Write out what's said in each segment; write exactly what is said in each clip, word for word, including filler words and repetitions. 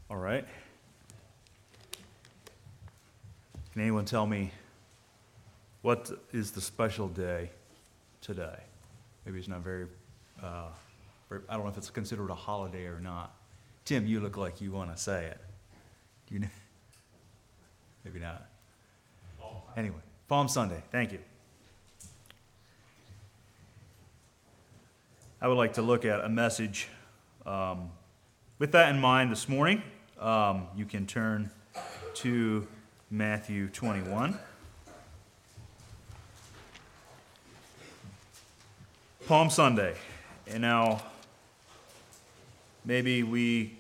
All right. Can anyone tell me what is the special day today? Maybe it's not very, uh, very, I don't know if it's considered a holiday or not. Tim, you look like you want to say it. Do you know? Maybe not. Anyway, Palm Sunday. Thank you. I would like to look at a message um, with that in mind this morning. Um, you can turn to Matthew twenty-one. Palm Sunday. And now, maybe we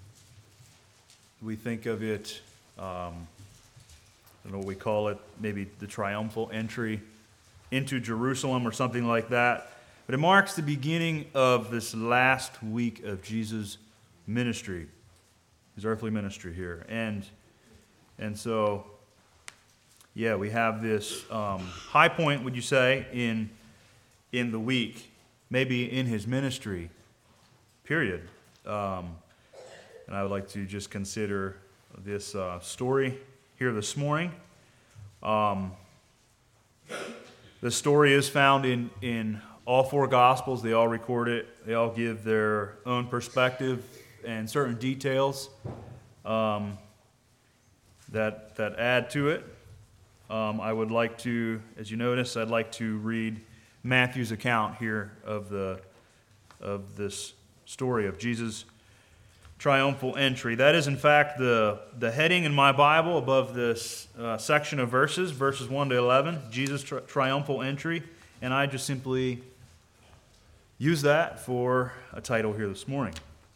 we think of it, um, I don't know what we call it, maybe the triumphal entry into Jerusalem or something like that. But it marks the beginning of this last week of Jesus' ministry, his earthly ministry here. And and so, yeah, we have this um, high point, would you say, in in the week, maybe in his ministry, period. Um, and I would like to just consider this uh, story here this morning. Um, the story is found in, in all four Gospels. They all record it. They all give their own perspective and certain details um, that that add to it. Um, I would like to, as you notice, I'd like to read Matthew's account here of the of this story of Jesus' triumphal entry. That is, in fact, the, the heading in my Bible above this uh, section of verses, verses one to eleven, Jesus' tri- triumphal entry, and I just simply use that for a title here this morning.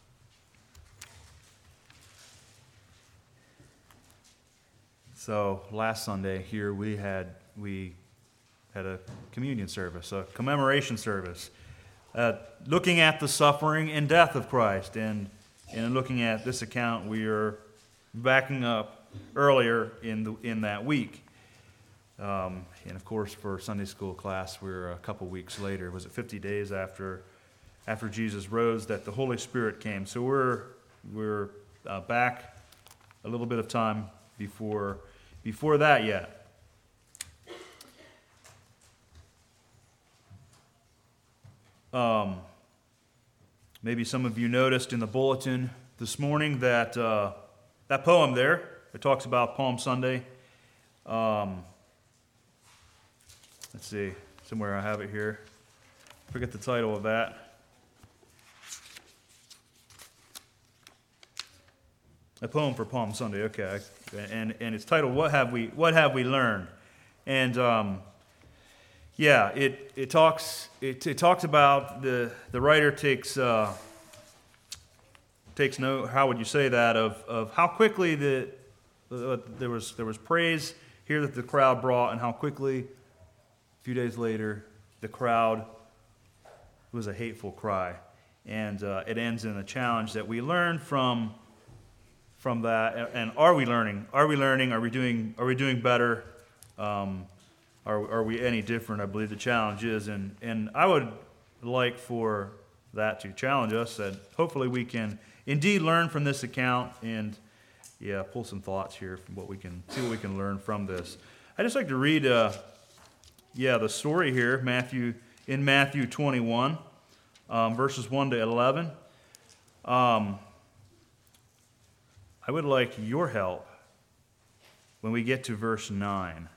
So last Sunday here we had we had a communion service, a commemoration service, uh, looking at the suffering and death of Christ. And, and in looking at this account, we are backing up earlier in the in that week. Um, and of course, for Sunday school class, we're a couple weeks later. Was it fifty days after after Jesus rose that the Holy Spirit came? So we're we're uh, back a little bit of time before before that yet. Um, maybe some of you noticed in the bulletin this morning that uh, that poem there, it talks about Palm Sunday. Um, let's see, somewhere I have it here. Forget the title of that. A poem for Palm Sunday, okay. And and it's titled "What Have We What Have We Learned?" And um, yeah, it it talks it, it talks about the the writer takes uh, takes note. How would you say that of of how quickly the uh, there was there was praise here that the crowd brought, and how quickly a few days later the crowd was a hateful cry, and uh, it ends in a challenge that we learn from. From that, and are we learning? Are we learning? Are we doing? Are we doing better? Um, are are we any different? I believe the challenge is, and and I would like for that to challenge us. That hopefully we can indeed learn from this account, and yeah, pull some thoughts here from what we can see what we can learn from this. I just like to read, uh, yeah, the story here, Matthew in Matthew twenty-one, um, verses one to eleven. Um, I would like your help when we get to verse nine.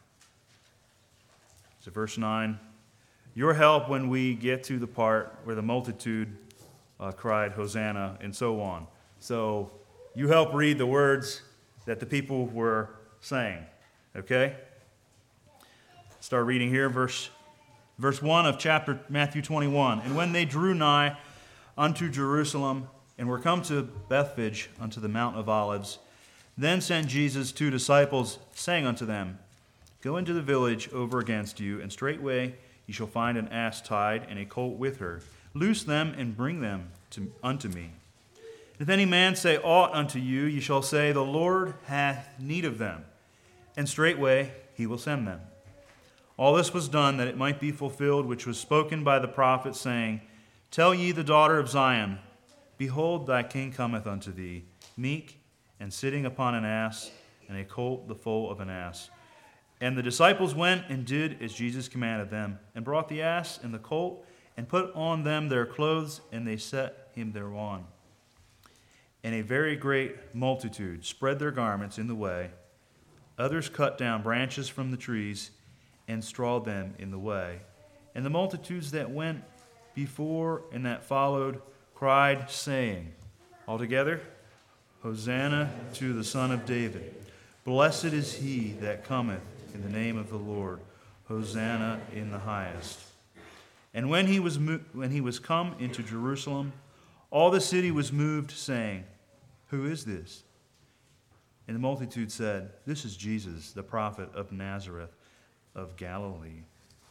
So verse nine, your help when we get to the part where the multitude uh, cried, Hosanna, and so on. So you help read the words that the people were saying, okay? Start reading here, verse, verse one of chapter Matthew twenty-one. And when they drew nigh unto Jerusalem, and were come to Bethphage unto the Mount of Olives, then sent Jesus two disciples, saying unto them, Go into the village over against you, and straightway ye shall find an ass tied, and a colt with her. Loose them, and bring them to, unto me. If any man say aught unto you, ye shall say, The Lord hath need of them, and straightway he will send them. All this was done that it might be fulfilled, which was spoken by the prophet, saying, Tell ye the daughter of Zion, Behold, thy king cometh unto thee, meek and sitting upon an ass, and a colt the foal of an ass. And the disciples went and did as Jesus commanded them, and brought the ass and the colt, and put on them their clothes, and they set him thereon. And a very great multitude spread their garments in the way. Others cut down branches from the trees, and strawed them in the way. And the multitudes that went before and that followed cried, saying, altogether, Hosanna to the Son of David. Blessed is he that cometh in the name of the Lord. Hosanna in the highest. And when he was mo- when he was come into Jerusalem, all the city was moved, saying, Who is this? And the multitude said, This is Jesus, the prophet of Nazareth of Galilee.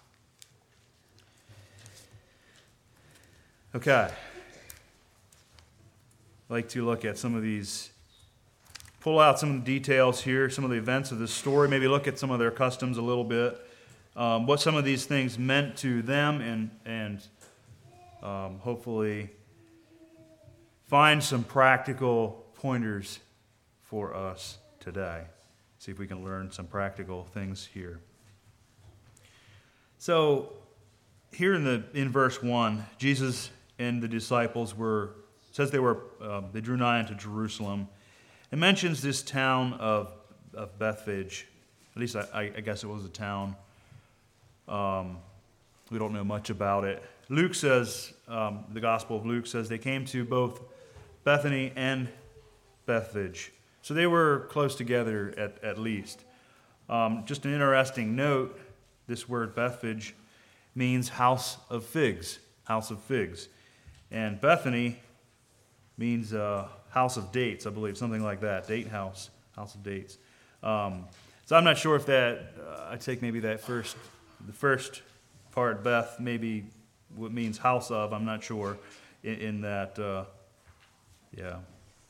Okay. I'd like to look at some of these, pull out some of the details here, some of the events of this story, maybe look at some of their customs a little bit, um, what some of these things meant to them, and, and um, hopefully find some practical pointers for us today. See if we can learn some practical things here. So, here in the in verse one, Jesus and the disciples were, it says they were, uh, they drew nigh unto Jerusalem. It mentions this town of, of Bethphage. At least I, I guess it was a town. Um, we don't know much about it. Luke says, um, the Gospel of Luke says they came to both Bethany and Bethphage. So they were close together at, at least. Um, just an interesting note, this word Bethphage means house of figs, house of figs. And Bethany means uh, house of dates, I believe, something like that, date house, house of dates. Um, so I'm not sure if that, uh, I take maybe that first, the first part, Beth, maybe what means house of, I'm not sure, in, in that, uh, yeah,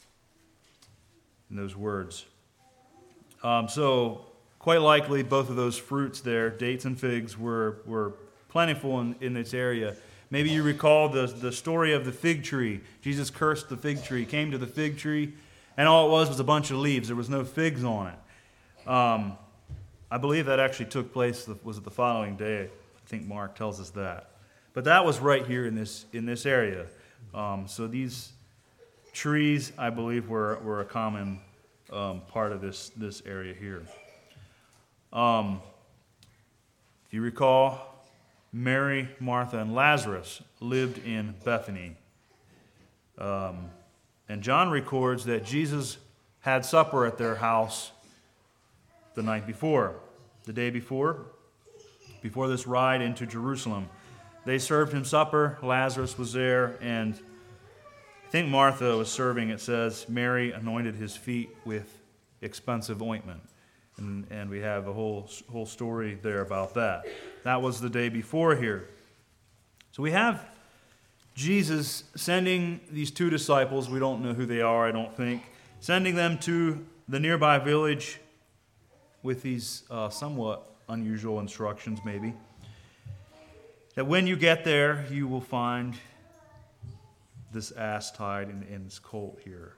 in those words. Um, so quite likely both of those fruits there, dates and figs, were, were plentiful in, in this area. Maybe you recall the, the story of the fig tree. Jesus cursed the fig tree, came to the fig tree, and all it was was a bunch of leaves. There was no figs on it. Um, I believe that actually took place, was it the following day? I think Mark tells us that. But that was right here in this in this area. Um, so these trees, I believe, were, were a common um, part of this, this area here. Um, if you recall, Mary, Martha, and Lazarus lived in Bethany. Um, and John records that Jesus had supper at their house the night before, the day before, before this ride into Jerusalem. They served him supper. Lazarus was there, and I think Martha was serving. It says Mary anointed his feet with expensive ointment. And, and we have a whole whole story there about that. That was the day before here. So we have Jesus sending these two disciples, we don't know who they are, I don't think, sending them to the nearby village with these uh, somewhat unusual instructions maybe. That when you get there, you will find this ass tied in, in this colt here.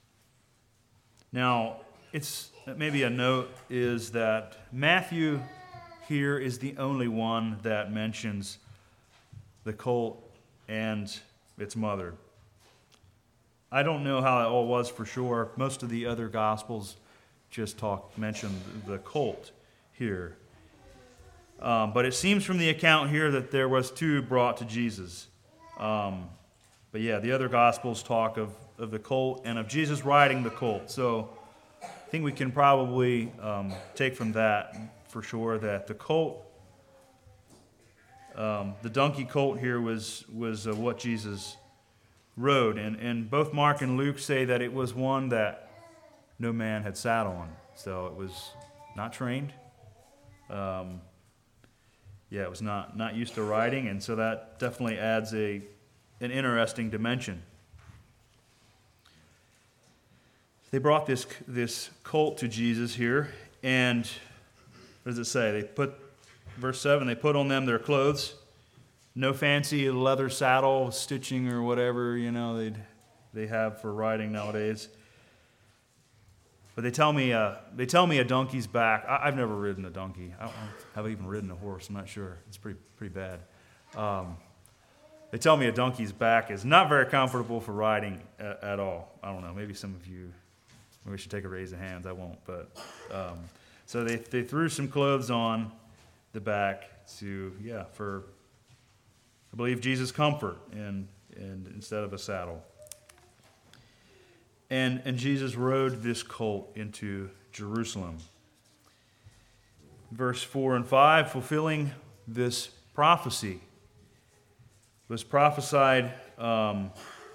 Now, it's maybe a note is that Matthew here is the only one that mentions the colt and its mother. I don't know how it all was for sure. Most of the other Gospels just talk mention the colt here. Um, but it seems from the account here that there was two brought to Jesus. Um, but yeah, the other Gospels talk of, of the colt and of Jesus riding the colt. So I think we can probably um, take from that for sure that the colt, um, the donkey colt here was was uh, what Jesus rode. And, and both Mark and Luke say that it was one that no man had sat on. So it was not trained. Um, yeah, it was not, not used to riding, and so that definitely adds a an interesting dimension. They brought this this colt to Jesus here, and what does it say? They put, verse seven, they put on them their clothes. No fancy leather saddle, stitching or whatever, you know, they'd, they have for riding nowadays. But they tell me uh, they tell me a donkey's back. I, I've never ridden a donkey. I don't have even ridden a horse. I'm not sure. It's pretty pretty bad. Um, they tell me a donkey's back is not very comfortable for riding at, at all. I don't know. Maybe some of you, maybe we should take a raise of hands. I won't. But um, so they they threw some clothes on the back to yeah for I believe Jesus' comfort and and instead of a saddle. And, and Jesus rode this colt into Jerusalem. Verse four and five, fulfilling this prophecy, was prophesied, um,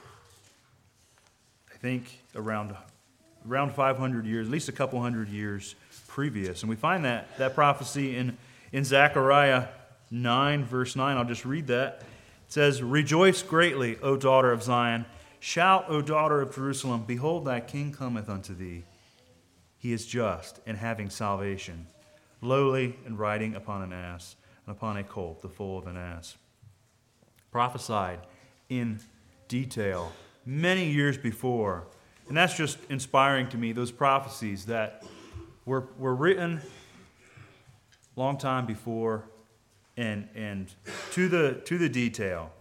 I think, around, around five hundred years, at least a couple hundred years previous. And we find that, that prophecy in, in Zechariah nine, verse nine. I'll just read that. It says, "Rejoice greatly, O daughter of Zion. Shout, O daughter of Jerusalem, behold, thy king cometh unto thee. He is just and having salvation, lowly and riding upon an ass, and upon a colt, the foal of an ass." Prophesied in detail many years before. And that's just inspiring to me, those prophecies that were, were written long time before and, and to the, to the detail.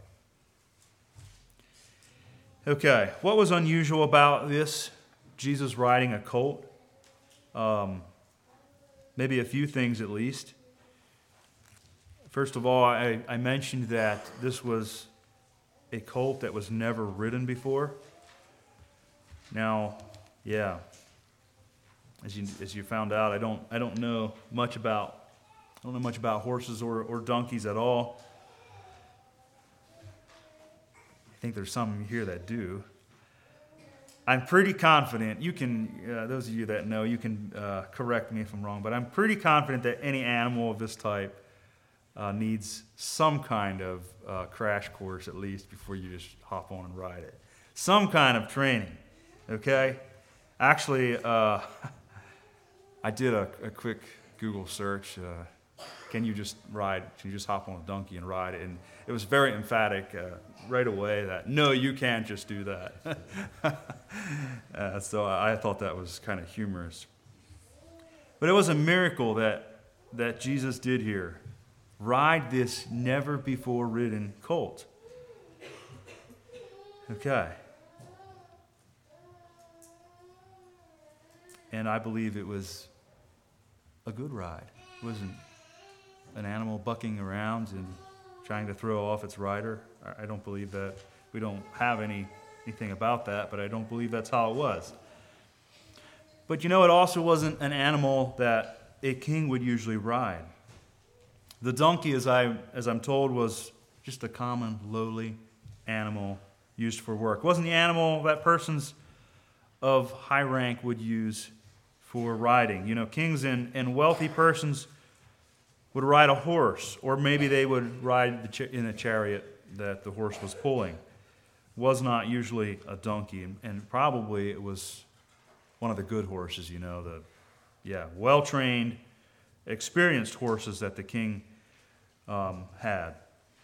Okay, what was unusual about this, Jesus riding a colt? Um, maybe a few things at least. First of all, I, I mentioned that this was a colt that was never ridden before. Now, yeah, as you as you found out, I don't I don't know much about I don't know much about horses or, or donkeys at all. I think there's some here that do. I'm pretty confident, you can, uh, those of you that know, you can uh, correct me if I'm wrong, but I'm pretty confident that any animal of this type uh, needs some kind of uh, crash course at least before you just hop on and ride it. Some kind of training, okay? Actually, uh, I did a, a quick Google search. Uh, Can you just ride, can you just hop on a donkey and ride it? And it was very emphatic uh, right away that, no, you can't just do that. uh, so I thought that was kind of humorous. But it was a miracle that, that Jesus did here. Ride this never-before-ridden colt. Okay. And I believe it was a good ride. It wasn't an animal bucking around and trying to throw off its rider. I don't believe that. We don't have any anything about that, but I don't believe that's how it was. But you know, it also wasn't an animal that a king would usually ride. The donkey, as I as I'm told, was just a common, lowly animal used for work. It wasn't the animal that persons of high rank would use for riding. You know, kings and, and wealthy persons would ride a horse, or maybe they would ride the ch- in a chariot that the horse was pulling. It was not usually a donkey, and, and probably it was one of the good horses, you know, the yeah, well-trained, experienced horses that the king um, had.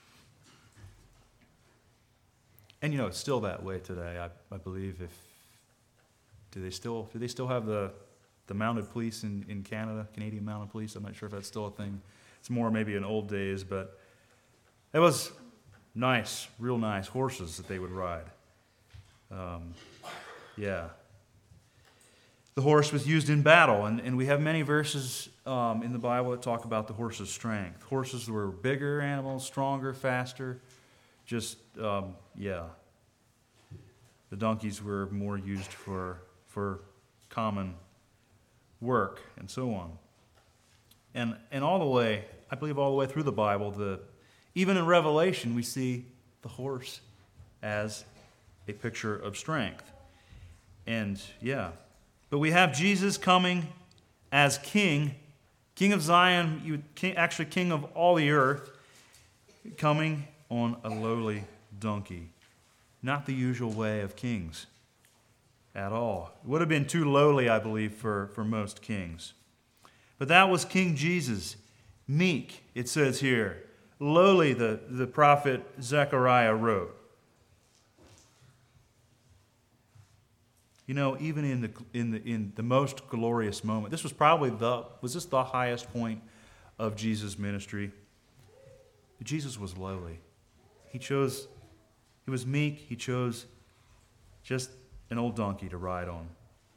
And you know, it's still that way today. I, I believe if do they still do they still have the the mounted police in, in Canada, Canadian mounted police? I'm not sure if that's still a thing. It's more maybe in old days, but it was nice, real nice horses that they would ride. Um, yeah. The horse was used in battle, and, and we have many verses um, in the Bible that talk about the horse's strength. Horses were bigger animals, stronger, faster. Just, um, yeah. The donkeys were more used for for common work and so on. And and all the way, I believe all the way through the Bible, the even in Revelation, we see the horse as a picture of strength. And yeah, but we have Jesus coming as king, king of Zion, you king, actually king of all the earth, coming on a lowly donkey. Not the usual way of kings at all. It would have been too lowly, I believe, for, for most kings. But that was King Jesus, meek, it says here. Lowly, the, the prophet Zechariah wrote. You know, even in the in the in the most glorious moment, this was probably the was this the highest point of Jesus' ministry? Jesus was lowly. He chose, he was meek. He chose just an old donkey to ride on.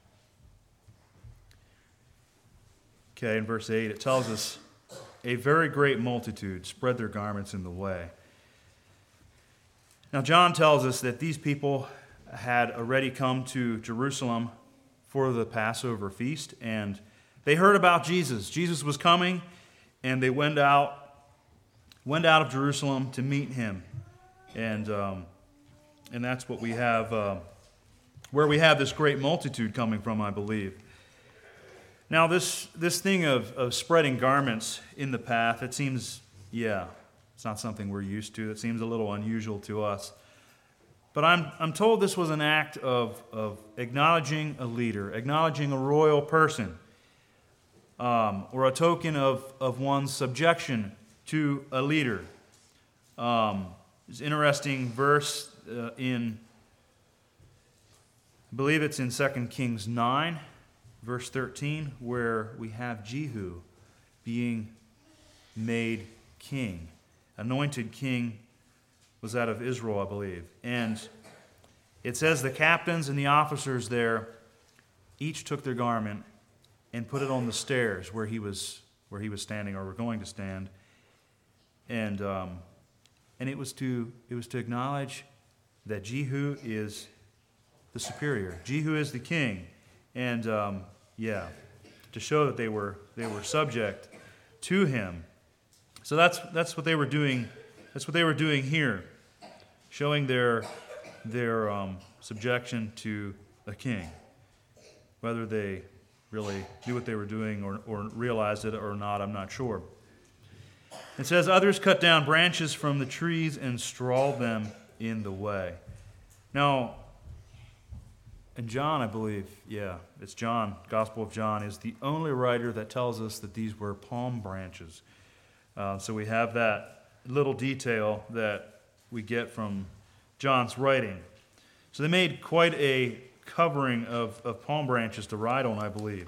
Okay, in verse eight, it tells us, a very great multitude spread their garments in the way. Now, John tells us that these people had already come to Jerusalem for the Passover feast, and they heard about Jesus. Jesus was coming, and they went out, went out of Jerusalem to meet him, and um, and that's what we have, uh, where we have this great multitude coming from, I believe. Now, this this thing of, of spreading garments in the path, it seems, yeah, it's not something we're used to. It seems a little unusual to us. But I'm I'm told this was an act of, of acknowledging a leader, acknowledging a royal person, um, or a token of, of one's subjection to a leader. Um, there's an interesting verse uh, in, I believe it's in Second Kings nine, verse thirteen, where we have Jehu being made king. Anointed king was out of Israel, I believe. And it says the captains and the officers there each took their garment and put it on the stairs where he was where he was standing or were going to stand. And um, and it was to it was to acknowledge that Jehu is the superior. Jehu is the king. And um, yeah, to show that they were they were subject to him. So that's that's what they were doing. That's what they were doing here, showing their their um, subjection to a king, whether they really knew what they were doing or, or realized it or not. I'm not sure. It says others cut down branches from the trees and strawed them in the way. Now, and John, I believe, yeah, it's John, Gospel of John, is the only writer that tells us that these were palm branches. Uh, so we have that little detail that we get from John's writing. So they made quite a covering of, of palm branches to ride on, I believe.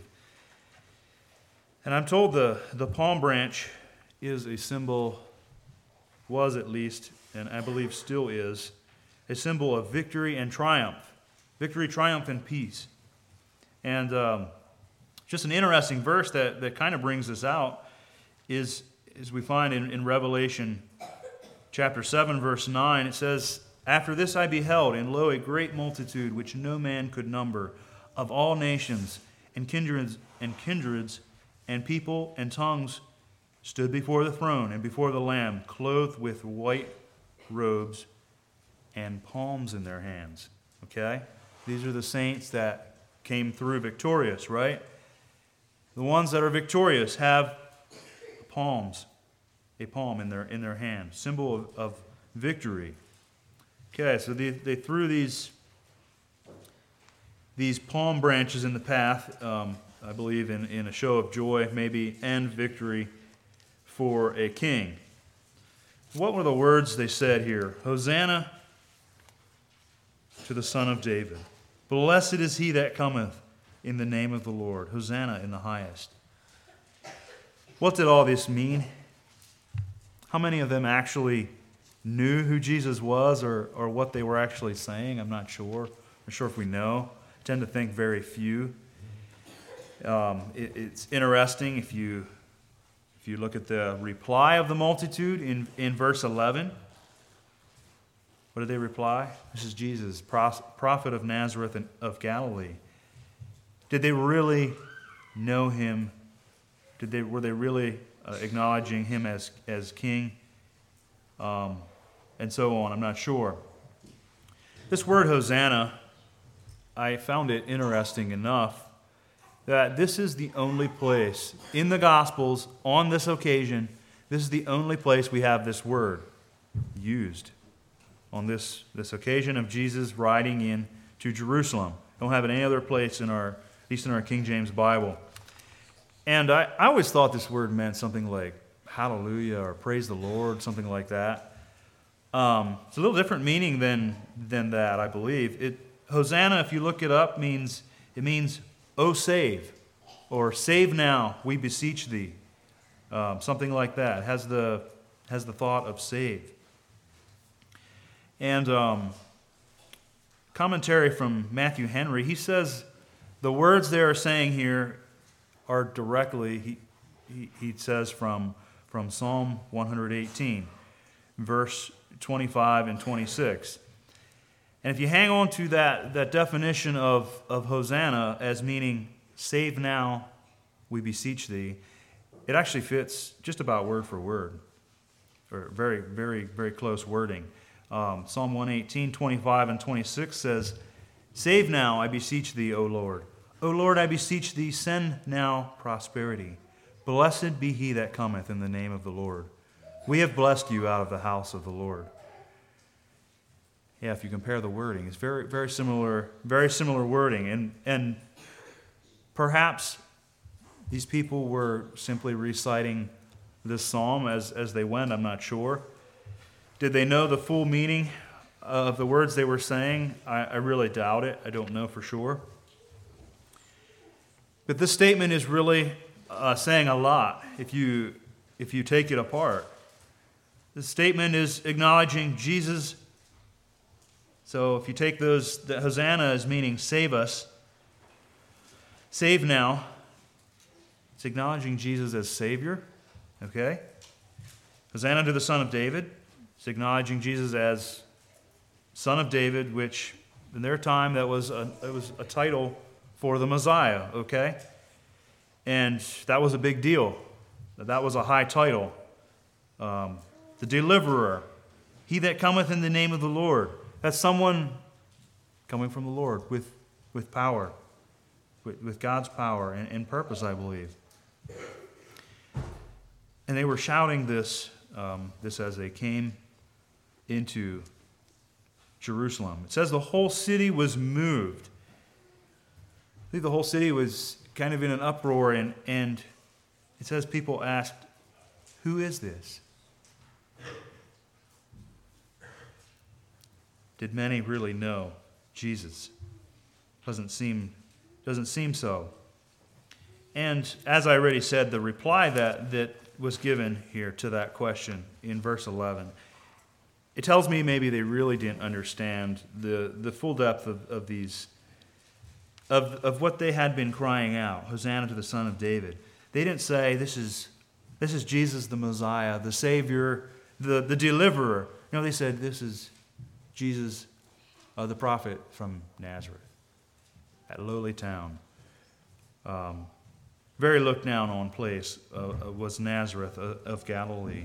And I'm told the, the palm branch is a symbol, was at least, and I believe still is, a symbol of victory and triumph. Victory, triumph, and peace. And um, just an interesting verse that, that kind of brings this out is, as we find in, in Revelation chapter seven, verse nine, it says, after this I beheld, and lo, a great multitude which no man could number, of all nations and kindreds and kindreds and people and tongues, stood before the throne and before the Lamb, clothed with white robes and palms in their hands. Okay? These are the saints that came through victorious, right? The ones that are victorious have palms, a palm in their in their hand, symbol of, of victory. Okay, so they, they threw these these palm branches in the path, um, I believe, in, in a show of joy, maybe, and victory for a king. What were the words they said here? Hosanna to the Son of David. Blessed is he that cometh in the name of the Lord. Hosanna in the highest. What did all this mean? How many of them actually knew who Jesus was or, or what they were actually saying? I'm not sure. I'm not sure if we know. I tend to think very few. Um, it, it's interesting if you if you look at the reply of the multitude in, in verse eleven. What did they reply? This is Jesus, prophet of Nazareth and of Galilee. Did they really know him? Did they were they really uh, acknowledging him as as king? Um, and so on. I'm not sure. This word Hosanna, I found it interesting enough that this is the only place in the Gospels on this occasion. This is the only place we have this word used. On this, this occasion of Jesus riding in to Jerusalem. Don't have it any other place in our, at least in our King James Bible. And I, I always thought this word meant something like hallelujah or praise the Lord, something like that. Um, it's a little different meaning than, than that, I believe. It Hosanna, if you look it up, means it means, "Oh, save," or "Save now, we beseech thee." Um, something like that. It has the, has the thought of save. And um, commentary from Matthew Henry, he says the words they are saying here are directly, he, he, he says, from, from Psalm one eighteen, verse twenty-five and twenty-six. And if you hang on to that, that definition of, of Hosanna as meaning, "Save now, we beseech thee," it actually fits just about word for word, or very, very, very close wording. Um, Psalm one eighteen, twenty-five and twenty-six says, "Save now, I beseech thee, O Lord. O Lord, I beseech thee, send now prosperity. Blessed be he that cometh in the name of the Lord. We have blessed you out of the house of the Lord." Yeah, if you compare the wording, it's very, very similar, very similar wording. And, and perhaps these people were simply reciting this psalm as, as they went, I'm not sure. Did they know the full meaning of the words they were saying? I, I really doubt it. I don't know for sure. But this statement is really uh, saying a lot if you, if you take it apart. This statement is acknowledging Jesus. So if you take those, the Hosanna as meaning save us, save now, it's acknowledging Jesus as Savior, okay? Hosanna to the Son of David, it's acknowledging Jesus as Son of David, which in their time that was a, it was a title for the Messiah, okay? And that was a big deal. That was a high title. Um, the Deliverer, he that cometh in the name of the Lord. That's someone coming from the Lord with, with power, with, with God's power and, and purpose, I believe. And they were shouting this, um, this as they came into Jerusalem. It says the whole city was moved. I think the whole city was kind of in an uproar, and, and it says people asked, "Who is this?" Did many really know Jesus? Doesn't seem, doesn't seem so. And as I already said, the reply that, that was given here to that question in verse eleven, it tells me maybe they really didn't understand the, the full depth of, of these, of, of what they had been crying out, "Hosanna to the Son of David." They didn't say, this is, this is Jesus the Messiah, the Savior, the, the Deliverer. No, they said, this is Jesus, uh, the prophet from Nazareth, that lowly town. Um, very looked down on place uh, was Nazareth uh, of Galilee.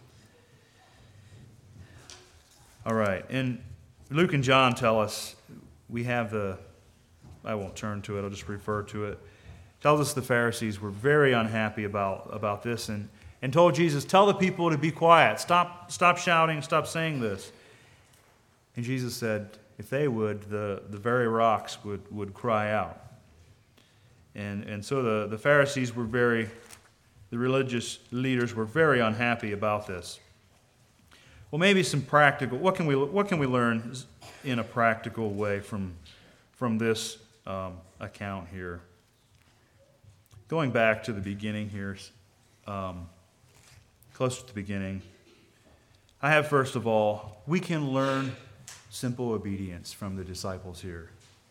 All right, and Luke and John tell us, we have the, I won't turn to it, I'll just refer to it. Tells us the Pharisees were very unhappy about, about this and, and told Jesus, "Tell the people to be quiet. Stop, stop shouting, stop saying this." And Jesus said, if they would, the, the very rocks would, would cry out. And, and so the, the Pharisees were very, the religious leaders were very unhappy about this. Well, maybe some practical, what can we, what can we learn in a practical way from, from this um, account here? Going back to the beginning here, um, close to the beginning, I have, first of all, we can learn simple obedience from the disciples here.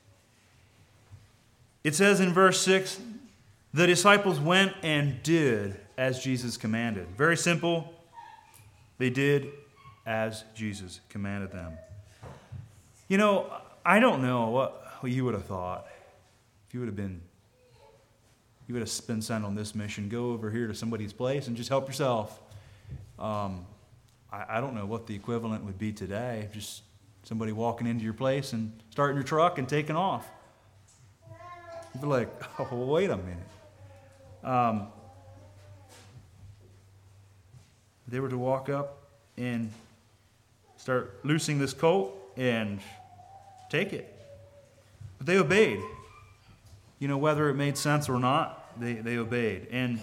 It says in verse six, the disciples went and did as Jesus commanded. Very simple. They did as Jesus commanded them. You know, I don't know what, what you would have thought if you would have been, you would have been sent on this mission. Go over here to somebody's place and just help yourself. Um, I, I don't know what the equivalent would be today. Just somebody walking into your place and starting your truck and taking off. You'd be like, oh, wait a minute. Um, they were to walk up and start loosing this colt and take it. But they obeyed. You know, whether it made sense or not, they, they obeyed. And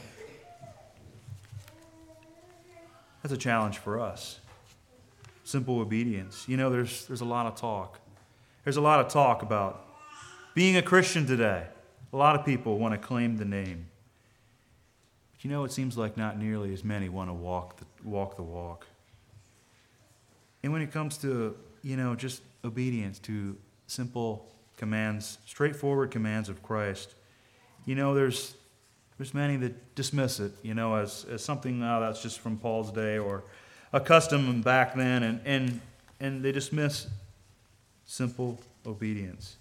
that's a challenge for us. Simple obedience. You know, there's there's a lot of talk. There's a lot of talk about being a Christian today. A lot of people want to claim the name. But you know, it seems like not nearly as many want to walk the, walk the walk. And when it comes to, you know, just obedience to simple commands, straightforward commands of Christ, you know, there's there's many that dismiss it, you know, as, as something oh, that's just from Paul's day or a custom back then, and, and, and they dismiss simple obedience.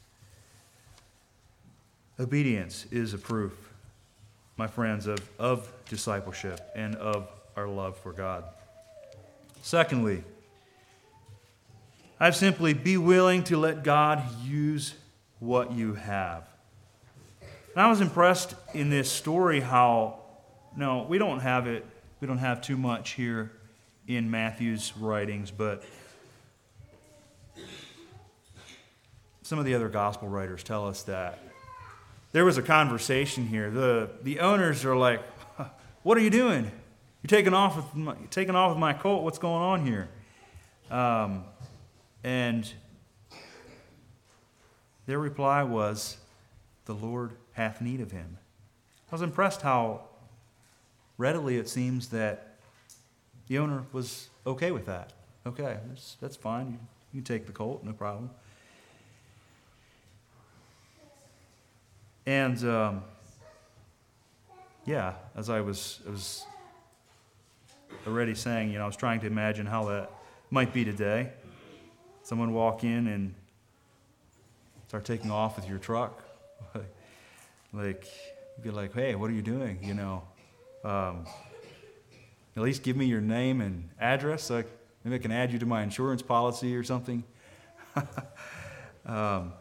Obedience is a proof, my friends, of, of discipleship and of our love for God. Secondly, I've simply be willing to let God use what you have. And I was impressed in this story how, no, we don't have it, we don't have too much here in Matthew's writings, but some of the other gospel writers tell us that there was a conversation here. The the owners are like, "What are you doing? You're taking off with my, you're taking off with my colt. What's going on here?" Um, and their reply was, "The Lord hath need of him." I was impressed how readily it seems that the owner was okay with that. Okay, that's, that's fine. You, you take the colt, no problem. And um, yeah, as I was, I was already saying, you know, I was trying to imagine how that might be today. Someone walk in and start taking off with your truck. Like, you'd be like, "Hey, what are you doing?" You know, um, at least give me your name and address so I, maybe I can add you to my insurance policy or something. um,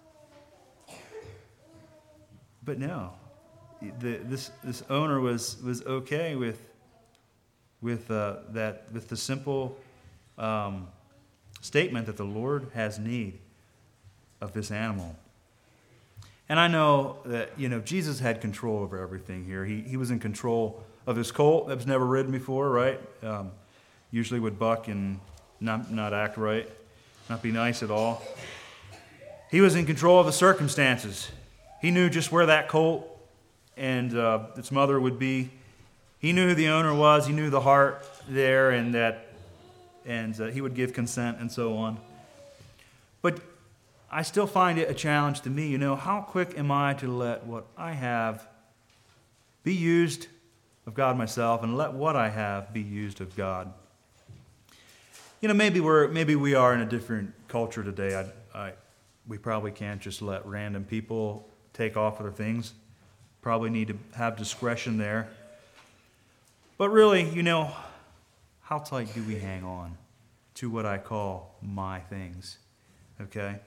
but no, the, this this owner was was okay with with uh, that with the simple um, statement that the Lord has need of this animal. And I know that, you know, Jesus had control over everything here. He he was in control of his colt that was never ridden before, right? Um, usually would buck and not not act right, not be nice at all. He was in control of the circumstances. He knew just where that colt and uh, its mother would be. He knew who the owner was. He knew the heart there, and that, and uh, he would give consent and so on. But I still find it a challenge to me, you know, how quick am I to let what I have be used of God myself, and let what I have be used of God? You know, maybe we're maybe we are in a different culture today. I, I, we probably can't just let random people take off with their things. Probably need to have discretion there. But really, you know, how tight do we hang on to what I call my things? Okay?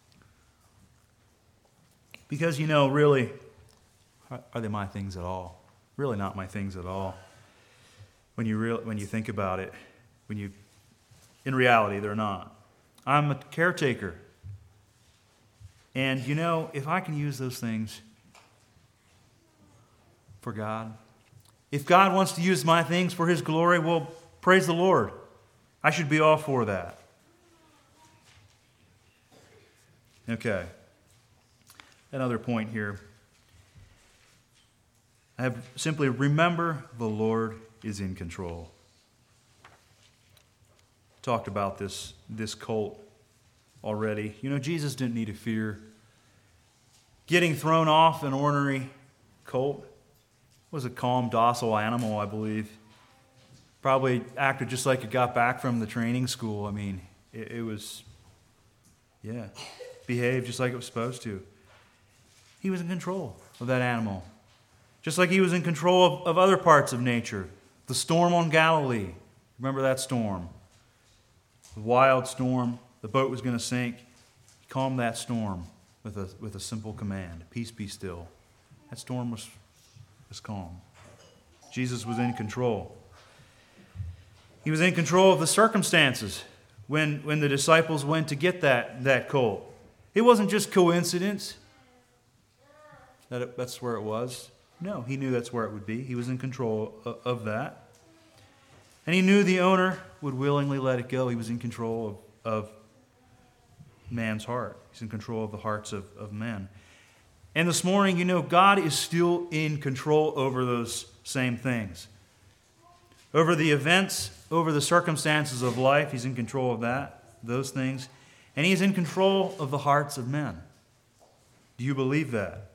Because, you know, really, are they my things at all? Really not my things at all. When you real, when you think about it, when you, in reality, they're not. I'm a caretaker. And, you know, if I can use those things for God, if God wants to use my things for His glory, well, praise the Lord. I should be all for that. Okay. Another point here. I have simply remember the Lord is in control. Talked about this, this colt already. You know, Jesus didn't need to fear getting thrown off an ornery colt. It was a calm, docile animal, I believe. Probably acted just like it got back from the training school. I mean, it, it was, yeah, behaved just like it was supposed to. He was in control of that animal. Just like he was in control of, of other parts of nature. The storm on Galilee. Remember that storm? The wild storm. The boat was going to sink. He calmed that storm with a, with a simple command. Peace, be still. That storm was, was calm. Jesus was in control. He was in control of the circumstances when, when the disciples went to get that, that colt. It wasn't just coincidence that it, that's where it was. No, he knew that's where it would be. He was in control of, of that. And he knew the owner would willingly let it go. He was in control of, of man's heart. He's in control of the hearts of, of men. And this morning, you know, God is still in control over those same things. Over the events, over the circumstances of life, He's in control of that, those things. And He's in control of the hearts of men. Do you believe that?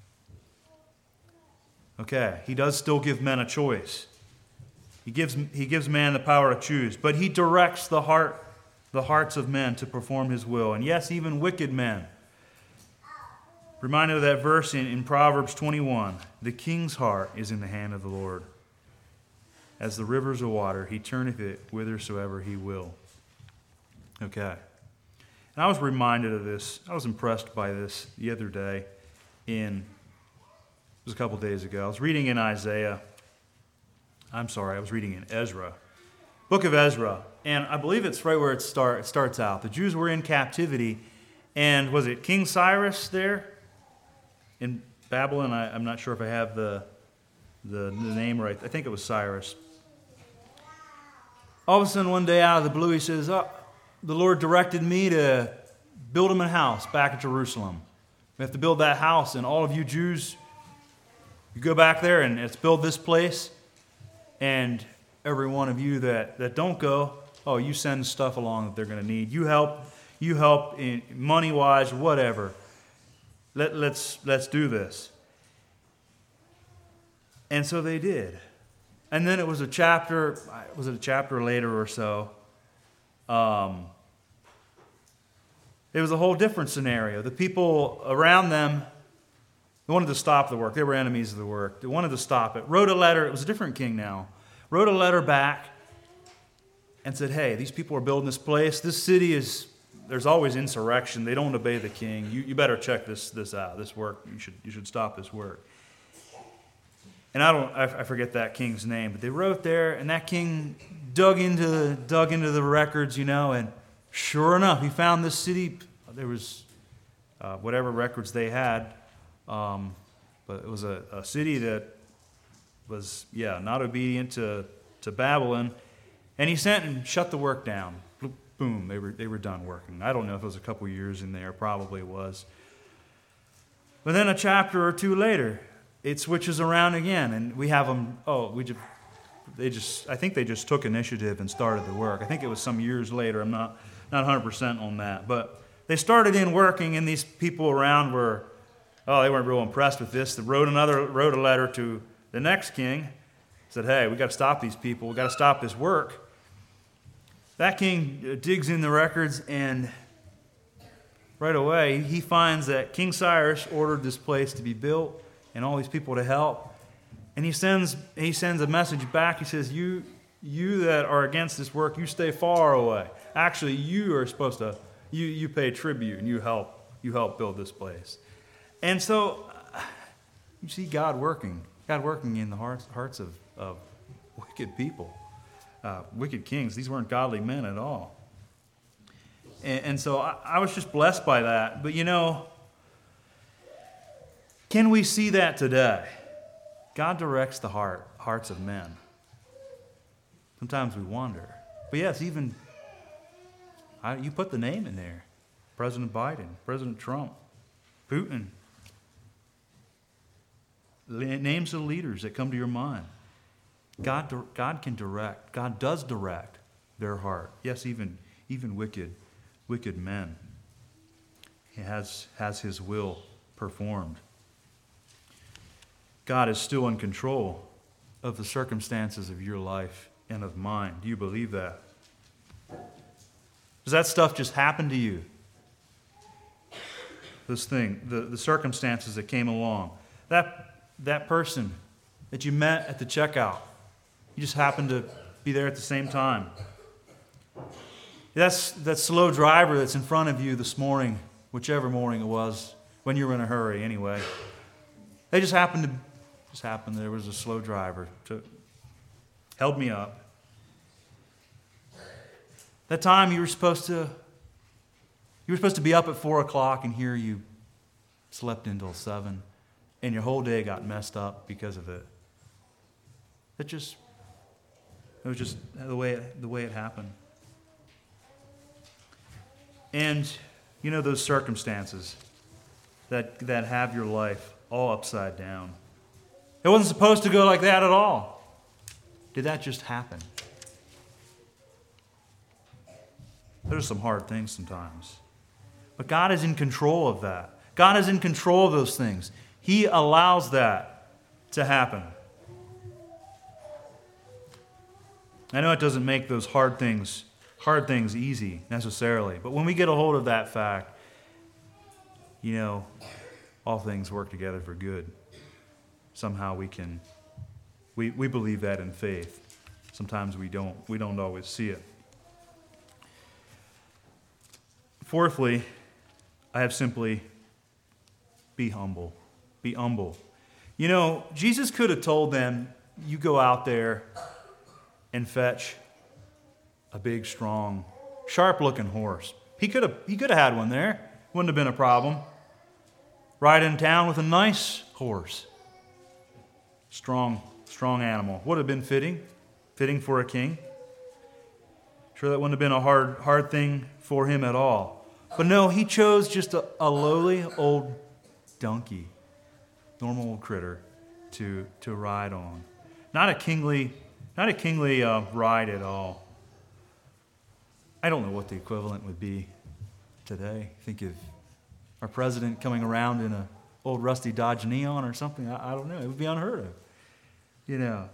Okay, He does still give men a choice. He gives, he gives man the power to choose, but He directs the heart, the hearts of men to perform His will. And yes, even wicked men. Reminded of that verse in, in Proverbs twenty-one. The king's heart is in the hand of the Lord. As the rivers of water, He turneth it whithersoever He will. Okay. And I was reminded of this. I was impressed by this the other day in, it was a couple days ago. I was reading in Isaiah. I'm sorry, I was reading in Ezra. Book of Ezra. And I believe it's right where it, start, it starts out. The Jews were in captivity. And was it King Cyrus there in Babylon? I, I'm not sure if I have the, the, the name right. I think it was Cyrus. All of a sudden, one day out of the blue, he says, oh, the Lord directed me to build him a house back at Jerusalem. We have to build that house, and all of you Jews, you go back there and let's build this place. And every one of you that, that don't go, oh, you send stuff along that they're going to need. You help, you help in money-wise, whatever. Let, let's, let's do this. And so they did. And then it was a chapter, was it a chapter later or so? Um, it was a whole different scenario. The people around them, they wanted to stop the work. They were enemies of the work. They wanted to stop it. Wrote a letter. It was a different king now. Wrote a letter back and said, hey, these people are building this place. This city is, there's always insurrection. They don't obey the king. You, you better check this, this out, this work. You should, you should stop this work. And I don't, I forget that king's name, but they wrote there, and that king dug into the, dug into the records, you know, and sure enough, he found this city. There was uh, whatever records they had, um, but it was a, a city that was, yeah, not obedient to, to Babylon. And he sent and shut the work down. Boom, they were they were done working. I don't know if it was a couple years in there, probably was. But then a chapter or two later, it switches around again, and we have them, oh, we just, they just, I think they just took initiative and started the work. I think it was some years later. I'm not, not one hundred percent on that. But they started in working, and these people around were, oh, they weren't real impressed with this. They wrote another, wrote a letter to the next king, said, hey, we got to stop these people. We got to stop this work. That king digs in the records, and right away, he finds that King Cyrus ordered this place to be built and all these people to help. And he sends he sends a message back. He says, you, you that are against this work, you stay far away. Actually, you are supposed to, you, you pay tribute and you help, you help build this place. And so, you see God working. God working in the hearts, hearts of, of wicked people. Uh, wicked kings. These weren't godly men at all. And, and so I, I was just blessed by that. But you know, can we see that today? God directs the heart, hearts of men. Sometimes we wonder. But yes, even, I, you put the name in there. President Biden, President Trump, Putin. Names of leaders that come to your mind. God, God can direct. God does direct their heart. Yes, even, even wicked, wicked men. He has, has His will performed. God is still in control of the circumstances of your life and of mine. Do you believe that? Does that stuff just happen to you? This thing, the, the circumstances that came along. That, that person that you met at the checkout, you just happened to be there at the same time. That's that slow driver that's in front of you this morning, whichever morning it was, when you were in a hurry anyway. They just happened to, just happened there was a slow driver, to, held me up. That time you were supposed to, you were supposed to be up at four o'clock, and here you slept until seven, and your whole day got messed up because of it. It just, it was just the way it, the way it happened. And You know those circumstances that, that have your life all upside down. It wasn't supposed to go like that at all. Did that just happen? There's some hard things sometimes. But God is in control of that. God is in control of those things. He allows that to happen. I know it doesn't make those hard things, hard things easy necessarily. But when we get a hold of that fact, you know, all things work together for good. Somehow we can, we, we believe that in faith. Sometimes we don't, we don't always see it. Fourthly, I have simply be humble. Be humble. You know, Jesus could have told them, you go out there and fetch a big, strong, sharp-looking horse. He could have, he could have had one there. Wouldn't have been a problem. Ride in town with a nice horse. Strong, strong animal. Would have been fitting. Fitting for a king. Sure, that wouldn't have been a hard, hard thing for him at all. But no, he chose just a, a lowly old donkey, normal old critter to, to ride on. Not a kingly, not a kingly uh, ride at all. I don't know what the equivalent would be today. Think of our president coming around in an old rusty Dodge Neon or something. I, I don't know. It would be unheard of. You know.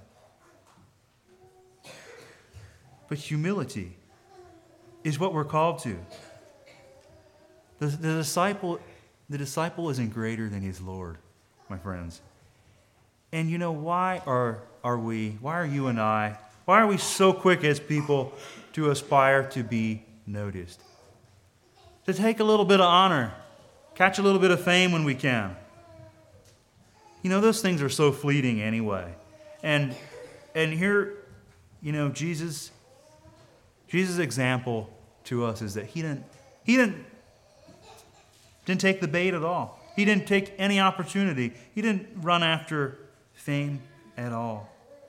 But humility is what we're called to. The, the disciple, the disciple isn't greater than his Lord, my friends. And you know, why are, are we, why are you and I, why are we so quick as people to aspire to be noticed? To take a little bit of honor, catch a little bit of fame when we can. You know, those things are so fleeting anyway. And and here, you know, Jesus, Jesus' example to us is that he didn't, he didn't, didn't take the bait at all. He didn't take any opportunity. He didn't run after fame at all.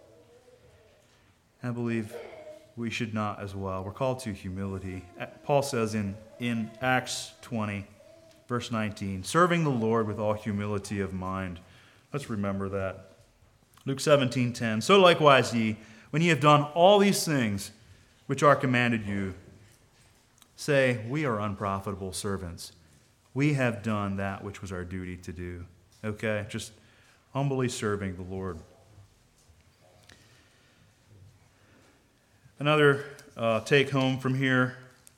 I believe we should not as well. We're called to humility. Paul says in, in Acts twenty, verse nineteen, serving the Lord with all humility of mind. Let's remember that. Luke seventeen ten, so likewise ye, when ye have done all these things which are commanded you, say, we are unprofitable servants. We have done that which was our duty to do. Okay? Just humbly serving the Lord. Another uh, take home from here.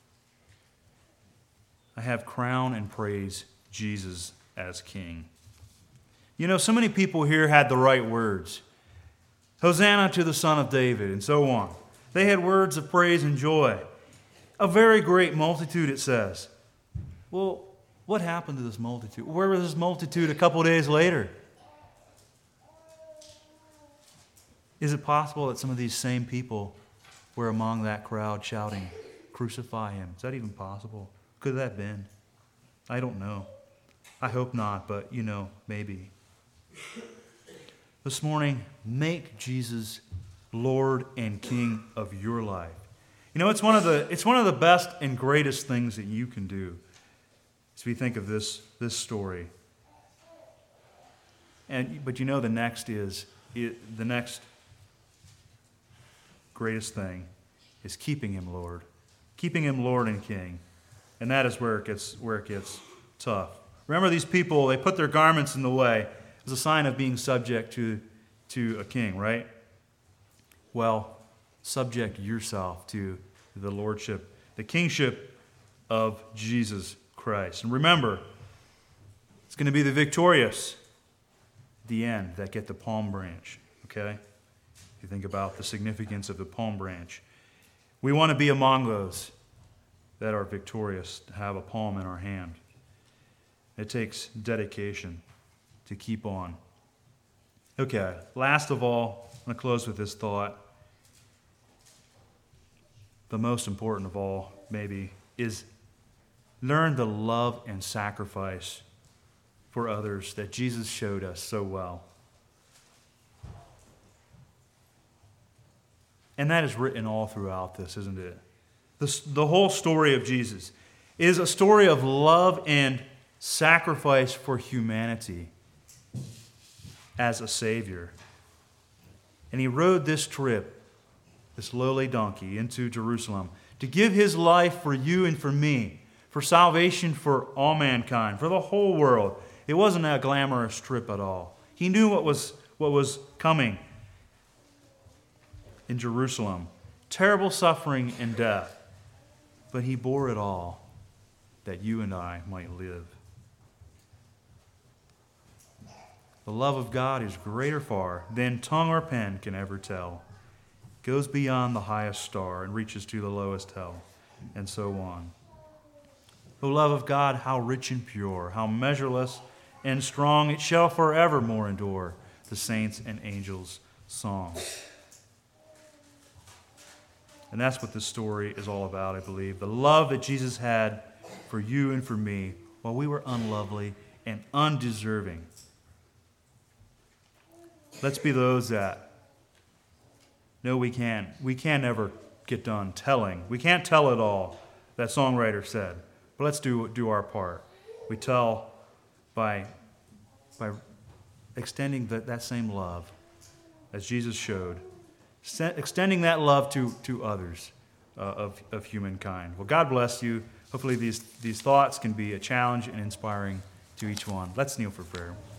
I have crown and praise Jesus as King. You know, so many people here had the right words. Hosanna to the Son of David, and so on. They had words of praise and joy. A very great multitude, it says. Well, what happened to this multitude? Where was this multitude a couple days later? Is it possible that some of these same people were among that crowd shouting, crucify him? Is that even possible? Could that have been? I don't know. I hope not, but, you know, maybe. This morning, make Jesus Lord and King of your life. You know, it's one of the it's one of the best and greatest things that you can do. As we think of this, this story. And but you know the next is it, the next greatest thing is keeping him Lord. Keeping him Lord and King. And that is where it gets where it gets tough. Remember, these people, they put their garments in the way as a sign of being subject to, to a king, right? Well, subject yourself to the lordship, the kingship of Jesus Christ. And remember, it's going to be the victorious at the end that get the palm branch, okay? If you think about the significance of the palm branch. We want to be among those that are victorious, to have a palm in our hand. It takes dedication to keep on. Okay, last of all, I'm going to close with this thought. The most important of all, maybe, is learn the love and sacrifice for others that Jesus showed us so well. And that is written all throughout this, isn't it? The, the whole story of Jesus. It is a story of love and sacrifice for humanity as a Savior. And he rode this trip, this lowly donkey, into Jerusalem to give his life for you and for me, for salvation for all mankind, for the whole world. It wasn't a glamorous trip at all. He knew what was, what was coming in Jerusalem. Terrible suffering and death. But he bore it all that you and I might live. The love of God is greater far than tongue or pen can ever tell. It goes beyond the highest star and reaches to the lowest hell, and so on. The love of God, how rich and pure, how measureless and strong, it shall forevermore endure, the saints' and angels' song. And that's what this story is all about, I believe. The love that Jesus had for you and for me while we were unlovely and undeserving. Let's be those that know we can. We can never get done telling. We can't tell it all, that songwriter said. But let's do, do our part. We tell by, by extending the, that same love as Jesus showed, extending that love to, to others uh, of, of humankind. Well, God bless you. Hopefully these, these thoughts can be a challenge and inspiring to each one. Let's kneel for prayer.